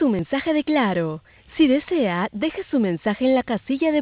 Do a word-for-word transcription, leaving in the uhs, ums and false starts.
su mensaje de Claro. Si desea, deje su mensaje en la casilla de